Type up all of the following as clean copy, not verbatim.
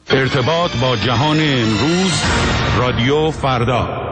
ارتباط با جهان امروز، رادیو فردا.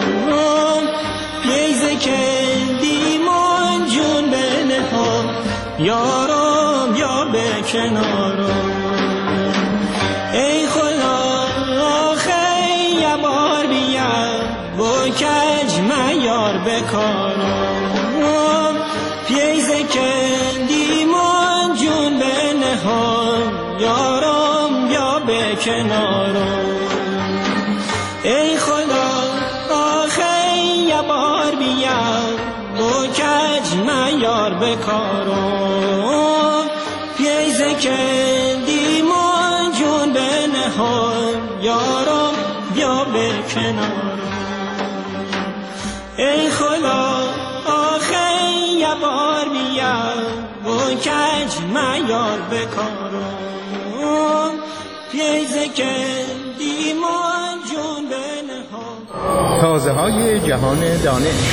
بیزه که دیمان جون به نها یارم یا به کنارم. ای خدا آخه یه بار بیا و کج میار بکارم. پیز کندی من جون به نهان یارم یا به کنارم. ای خدا آخه یه بار بیا و کج میار بکارم. پیز کندی من جون به نهان یارم یا به کنارم. ای خدا آخه یه بار بیا و کج میار بکارم. پیز کندی من جون به نهان. تازه های جهان دانش.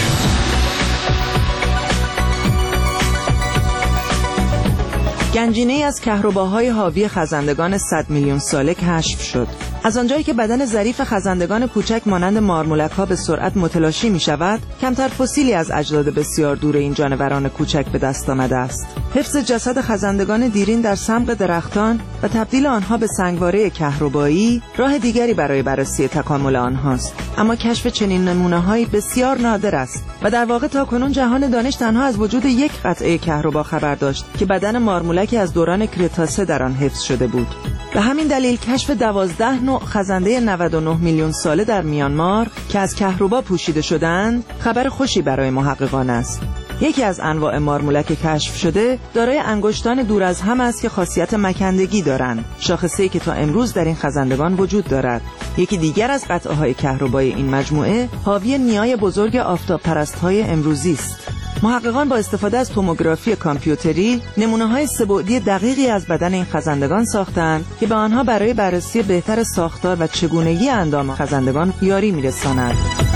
گنجینه‌ای از کهرباهای حاوی خزندگان 100 میلیون ساله کشف شد. از آنجایی که بدن ظریف خزندگان کوچک مانند مارمولک‌ها به سرعت متلاشی می‌شود، کمتر فسیلی از اجداد بسیار دور این جانوران کوچک به دست آمده است. حفظ جسد خزندگان دیرین در سمق درختان و تبدیل آنها به سنگواره کهربایی راه دیگری برای بررسی تکامل آنهاست. اما کشف چنین نمونه‌هایی بسیار نادر است و در واقع تاکنون جهان دانش تنها از وجود یک قطعه کهربا خبر داشت که بدن مارمولکی از دوران کرتاسه در آن حفظ شده بود. به همین دلیل کشف 12 نوع خزنده 99 میلیون ساله در میانمار که از کهربا پوشیده شدند خبر خوشی برای محققان است. یکی از انواع مارمولک کشف شده دارای انگشتان دور از هم است که خاصیت مکندگی دارند، شاخصه‌ای که تا امروز در این خزندگان وجود دارد. یکی دیگر از قطعه‌های کهربایی این مجموعه حاوی نیای بزرگ آفتاب پرست‌های امروزی است. محققان با استفاده از توموگرافی کامپیوتری نمونه‌های سه‌بعدی دقیقی از بدن این خزندگان ساختند که به آنها برای بررسی بهتر ساختار و چگونگی اندام خزندگان یاری می‌رساند.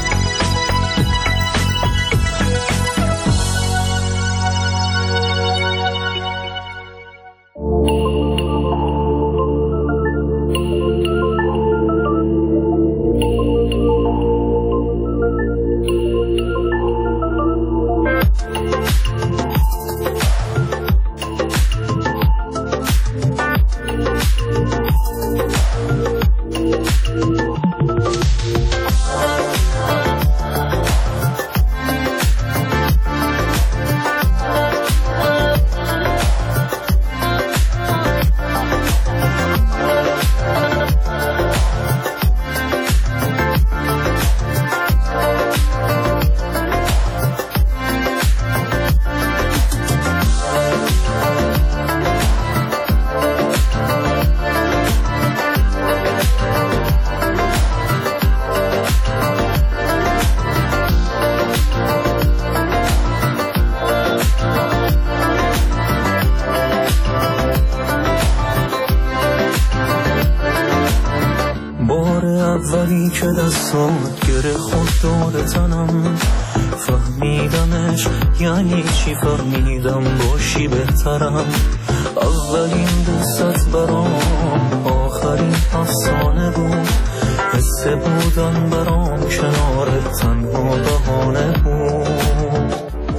اولی که دستات گره خود داده تنم، فهمیدمش یعنی چی، فهمیدم باشی بهترم. اولین دستت برام آخرین افسانه بود، حس بودن برام کنارت تنها بهانه بود.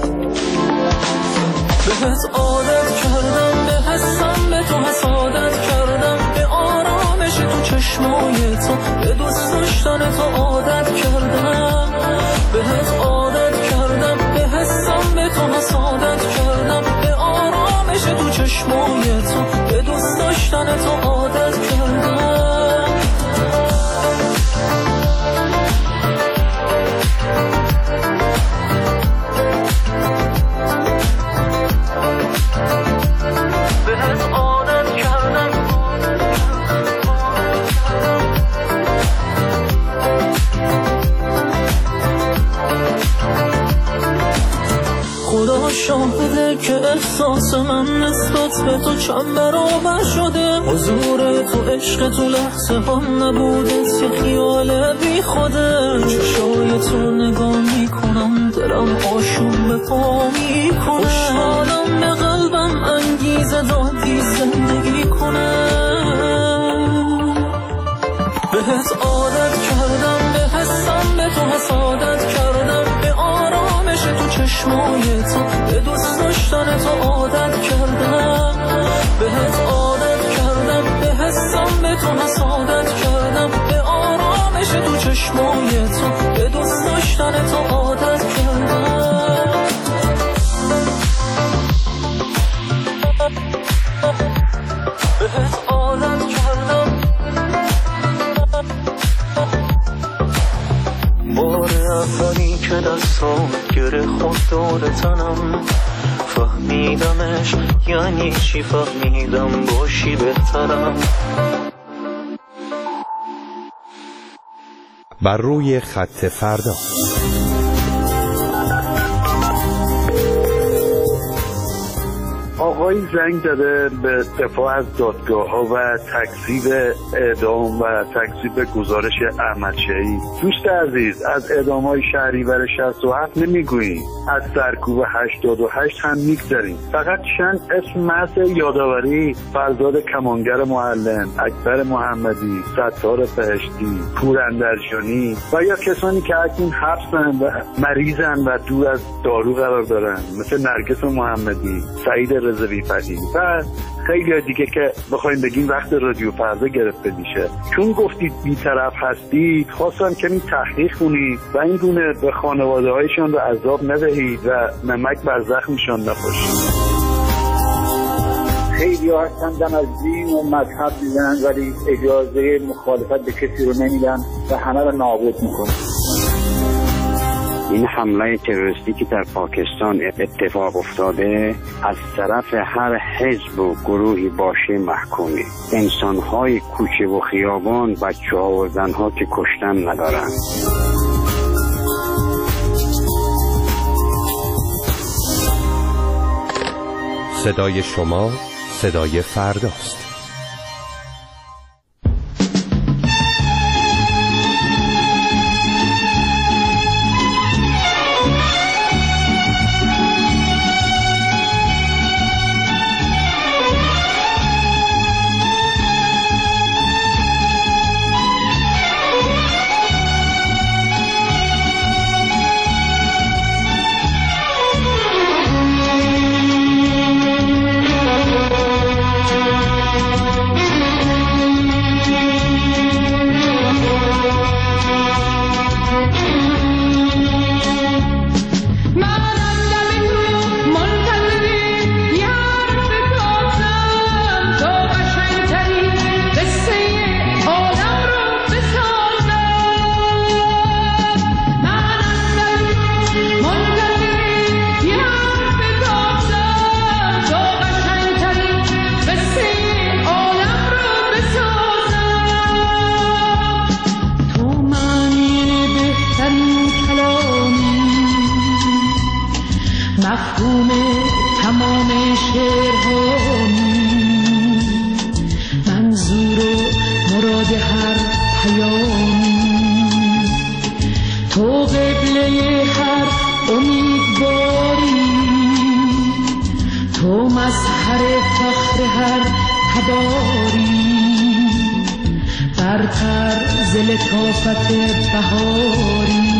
بهت عادت کردم، به حسم به تو حسادت کردم، به آرامش تو چشمای تو، به دوست داشتن تو عادت کردم. بهت عادت کردم، به حسم به تو حسادت کردم، به آرامش تو چشمای تو، به دوست داشتن تو عادت کردم. خدا شاهده که احساس من نسبت به تو چند برابر شده. حضور تو، عشق تو، لحظه ها نبوده، یه خیال بی خوده. چشای تو نگاه میکنم، دلم آشوب به پا میکنه. خوشحالم به قلبم انگیزه دادی زندگی کنه. بهت عادت کردم، به حسم به تو حسادت کردم، به آرامش تو چشمای تو، به دوست داشتن تو عادت کردم. تو حسادت کردم، به آرامش تو چشمای تو، به دوست داشتن تو عادت کردم. بهت عادت کردم. بار اولی که دستان گره خود دور تنم، فهمیدمش یعنی چی، فهمیدم باشی بهترم. بر روی خط فردا. آقایی زنگ داده به دفاع از دادگاه ها و تکذیب اعدام و تکذیب گزارش احمد شهید. دوست عزیز، از اعدام های شهریور 67 نمیگوییم، از سرکوب 88 هم میگذاریم. فقط چند اسم محض یادآوری: فرزاد کمانگر معلم، اکبر محمدی، ستار بهشتی، پور اندرجانی و یا کسانی که اکنون حبسن و مریضن و دور از دارو قرار دارن، مثل نرگس محمدی، سعید رضوی پدی و خیلی دیگه که بخوایم بگیم وقت رادیو فردا گرفته میشه. چون گفتید بی‌طرف هستید، خواستم کمی تحقیق کنید و این گونه به خانواده هایشان رو عذاب ندهید و نمک بر زخمشان نپاشید. خیلی ها هستن دم از دین و مذهب میزنن ولی اجازه مخالفت به کسی رو نمیدن و همه رو نابود میکنن. این حمله تروریستی که در پاکستان اتفاق افتاده از طرف هر حزب و گروهی باشه محکومه. انسان‌های کوچه و خیابان، بچه‌ها و زن‌ها که کشتن ندارن. صدای شما صدای فرداست. مفهوم تمام شعرهایی، منظور و مراد هر پیامی، تو قبله هر امیدواری، تو مظهر فخر هر تباری، برتر ز لطافت بهاری.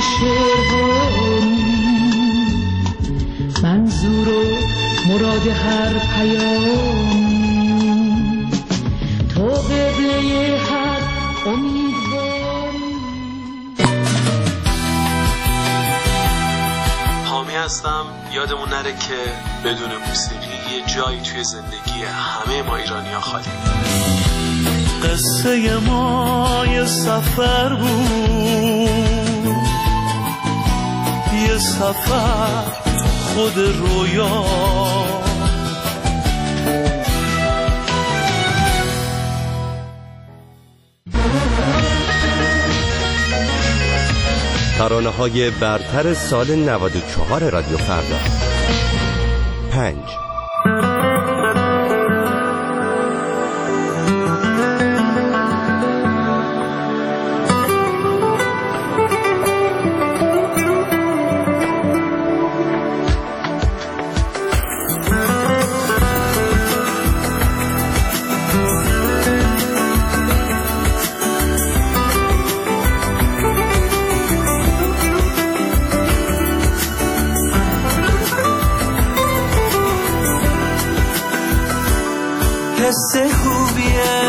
شعرهایی، منظور و مراد هر پیامی، تو قبله هر امیدواری. حامی هستم. یادمون نره که بدون موسیقی یه جایی توی زندگی همه ما ایرانی‌ها خالی. قصه ما یه سفر بود، یه سفر خود رویا. ترانه‌های برتر سال 94 رادیو فردا. 5. حس خوبیه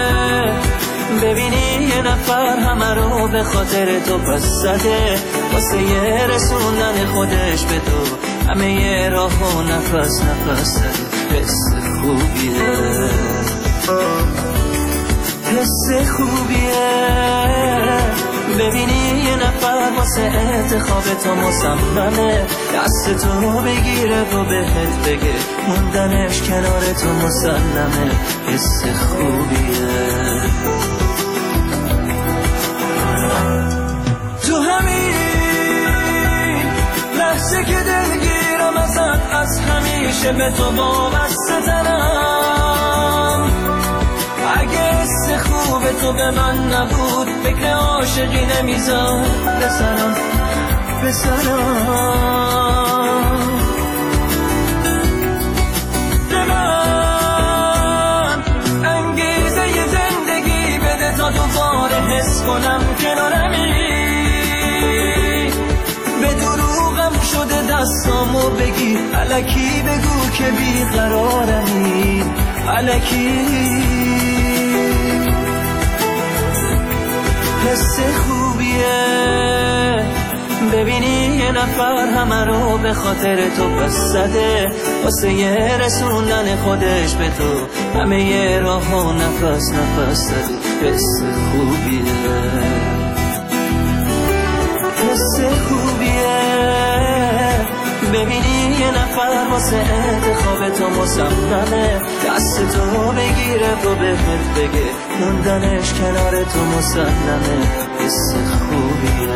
ببینی یه نفر همه رو به خاطر تو پس زده، واسه یه رسوندن خودش به تو همه یه راه و نفس نفس زده. حس خوبیه، حس خوبیه ببینی یه نفر واسه انتخاب تو مصممه، دست تو بگیره و بهت بگه موندنش کنار تو مسلمه. حس خوبیه. تو همین لحظه که دلگیرم ازت، از همیشه به تو وابسته ترم. اگه حس خوب تو به من نبود فکر عاشقی نمیذار بسرم به من انگیزه ی زندگی بده تا دوباره حس کنم کنارمی. به دروغم شده دستامو بگی، الکی بگو که بیقرارمی، الکی. حس خوبیه ببینی یه نفر همه رو به خاطر تو پس زده، واسه یه رسوندن خودش به تو همه یه راه و نفس نفس زده. حس خوبیه، حس خوبیه ببینی یه نفر واسه انتخاب تو مصممه، دست تو بگیره و بهت بگه موندنش کنار تو مسلمه. حس خوبیه.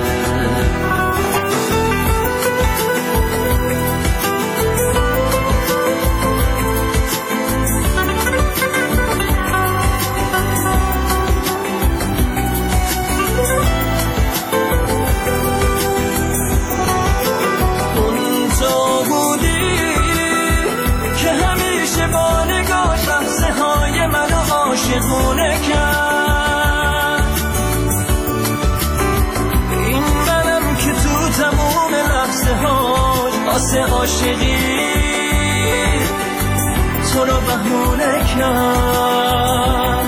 عاشقونه کرد این منم که تو تموم لحظه هاش واسه عاشقی تو رو بهونه کرد.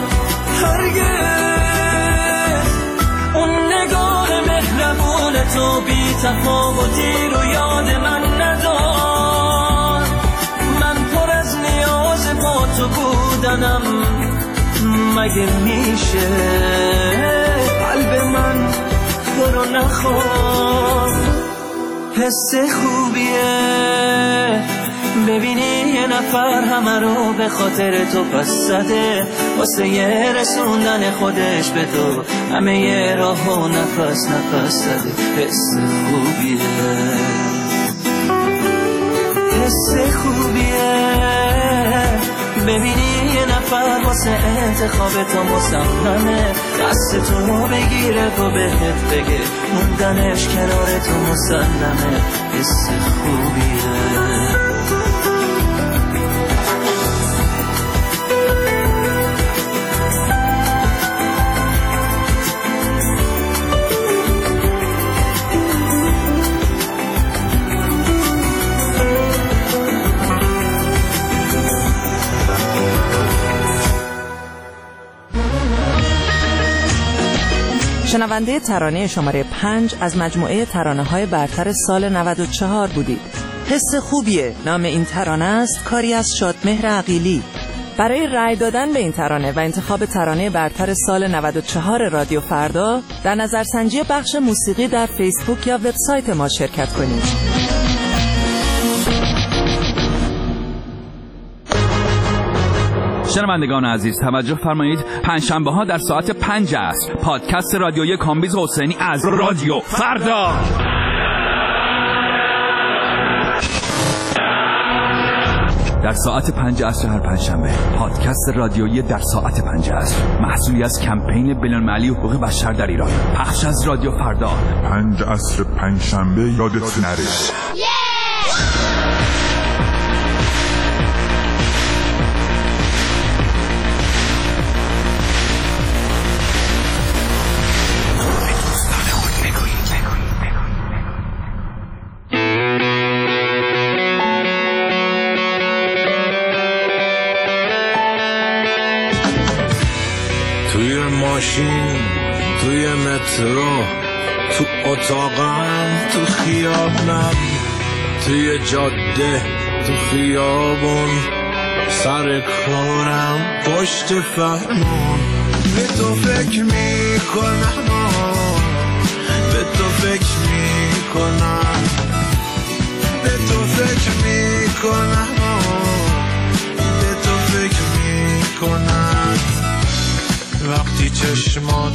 هرگز اون نگاه مهربون تو بی تفاوتی رو یاد من ندار. من پر از نیاز با تو بودنم، مگه میشه قلب من تو رو نخواد. حس خوبیه ببینی یه نفر همه رو به خاطر تو پس زده، واسه یه رسوندن خودش به تو همه یه راه و نفس نفس زده. حس خوبیه، حس خوبیه ببینی یه نفر واسه انتخاب تو مصممه، دست تو بگیره و بهت بگه موندنش کنار تو مسلمه. حس خوبیه. شنونده ترانه شماره 5 از مجموعه ترانه‌های برتر سال 94 بودید. حس خوبیه نام این ترانه است، کاری از شادمهر عقیلی. برای رأی دادن به این ترانه و انتخاب ترانه برتر سال 94 رادیو فردا در نظرسنجی بخش موسیقی در فیسبوک یا وبسایت ما شرکت کنید. شنوندگان عزیز توجه فرمایید، پنجشنبه ها در ساعت 5 عصر پادکست رادیویی کامبیز حسینی از رادیو فردا. در ساعت 5 عصر هر پنجشنبه پادکست رادیویی در ساعت 5 عصر، محصولی از کمپین بین‌المللی حقوق بشر در ایران، پخش از رادیو فردا. 5 عصر پنجشنبه یادت نره. توی ماشین، توی مترو، تو اتاقم، تو خیابونم، توی جاده، تو خیابون، سر کارم، پشت فرمون. به تو فکر میکنم، به تو فکر میکنم، به تو فکر میکنم، به تو فکر میکنم. وقتی چشمات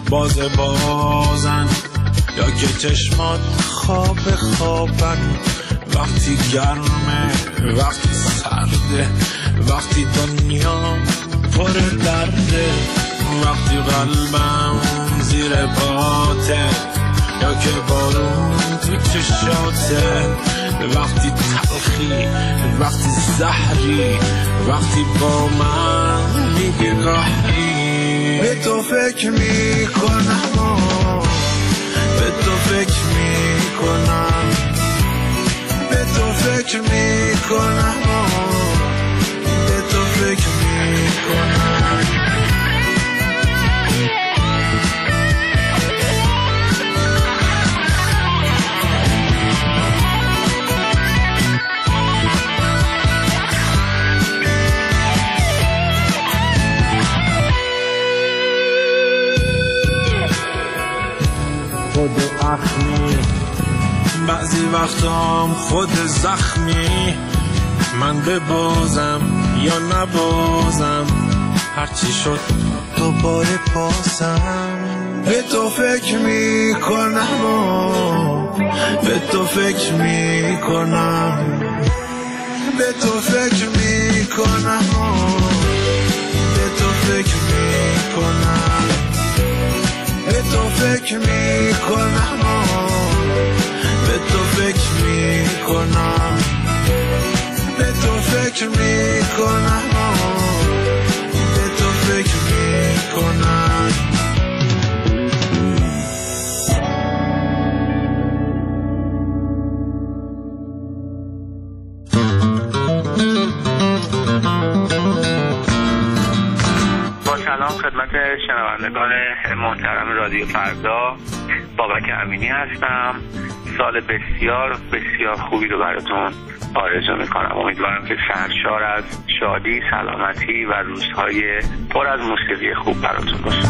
بازن یا که چشمات خوابن، وقتی گرمه، وقتی سرده، وقتی دنیا پر درده، وقتی قلبم زیر باته یا که بارون تو چشاته، وقتی تلخی، وقتی زهری، وقتی با من میگی قهری. به تو فکر میکنم، به تو فکر میکنم، به تو فکر میکنم، به تو فکر میکنم. خود اخمی، بعضی وقتام خود زخمی، من ببازم یا نبازم، هرچی شد دوباره پاسم. به تو فکر میکنم، به تو فکر میکنم، به تو فکر میکنم، به تو فکر میکنم، به تو فکر میکنم، به تو فکر میکنم، به تو فکر میکنم، به تو فکر میکنم. سلام خدمت شنوندگان محترم رادیو فردا، بابک امینی هستم. سال بسیار بسیار خوبی رو براتون آرزو میکنم. امیدوارم که سرشار از شادی، سلامتی و روزهای پر از موسیقی خوب براتون باشه.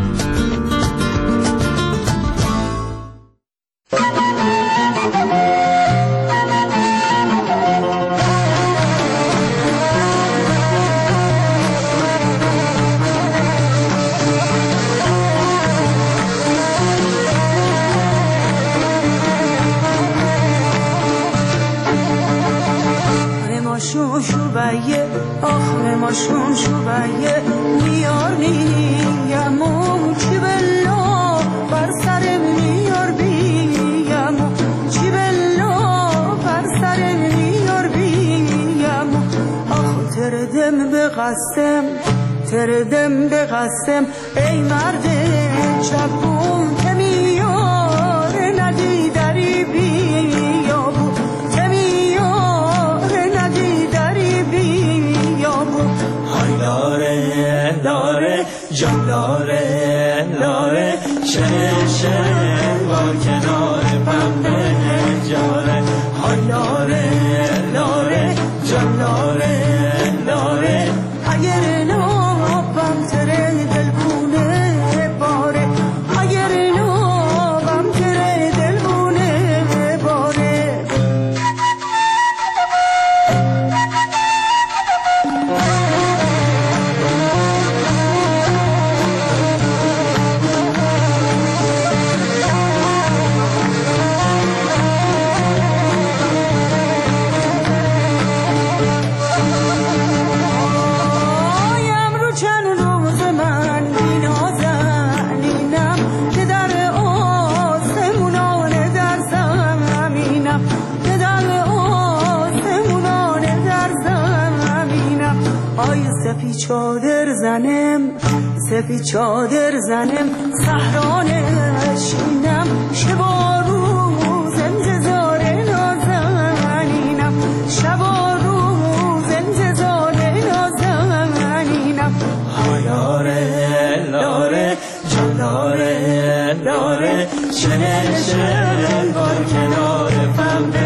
ماشون شویه میارنیم و چی بلا بر سر میار بیم، چی بلا بر سر میار بیم. آخ تردم به قسم ای مرد جوون که میار ندی دری بیا، که میار ندی دری بیا. های لاره لاره جان لاره لاره چه شلوار کنار پنبه جاره های لاره لاره جان لاره لاره اگر نابم تره دلبونه باره اگر نابم تره دلبونه باره چادر زنم سفید چادر زنم سهران شینم شب و روز انتظار نازنینم شب و روز انتظار نازنینم لاره لاره جان لاره لاره شلوار کنار پنبه